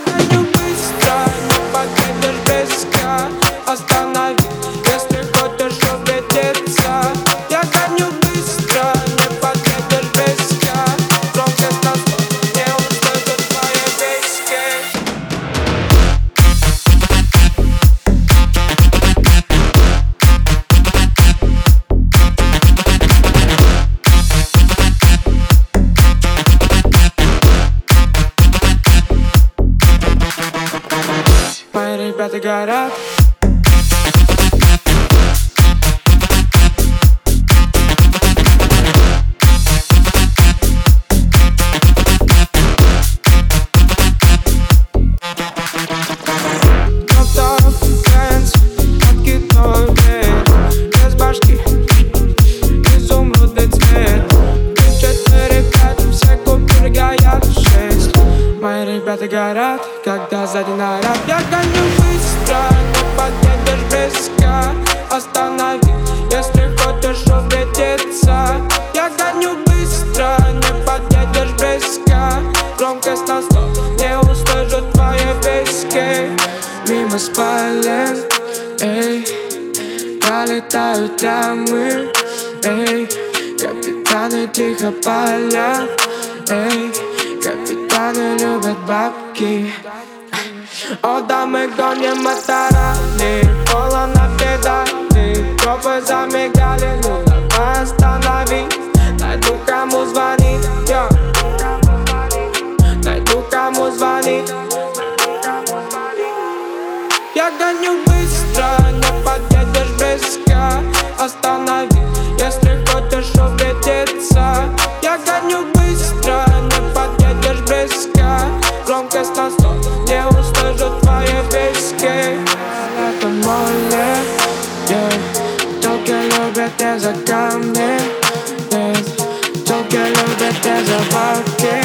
гоню быстро, не подъедешь близко. Останови, если хочешь убедиться. Я гоню быстро, не подъедешь близко. Громкость на 100, не услышат твои виски. Мои ребята горят. Мои ребята горят, когда сзади наряд. Я гоню быстро, не подъедешь близко. Останови, если хочешь убедиться. Я гоню быстро, не подъедешь близко. Громкость на 100, не услышат твои виски. Мимо спален, эй, пролетают ямы, эй. Капитаны тихо палят, эй. Капитаны любят бабки. О, да, мы гоним моторами, полон на педали. Тропы замигали, ну давай останови. Найду кому звонить, йо. Найду кому звонить. Я гоню быстро, не подъедешь близко. Останови, если хочешь убедиться. Я гоню быстро, не подъедешь близко. Громкость на 100, не услышат твои виски. Это море, только любят из-за камней. Только любят из-за бабки.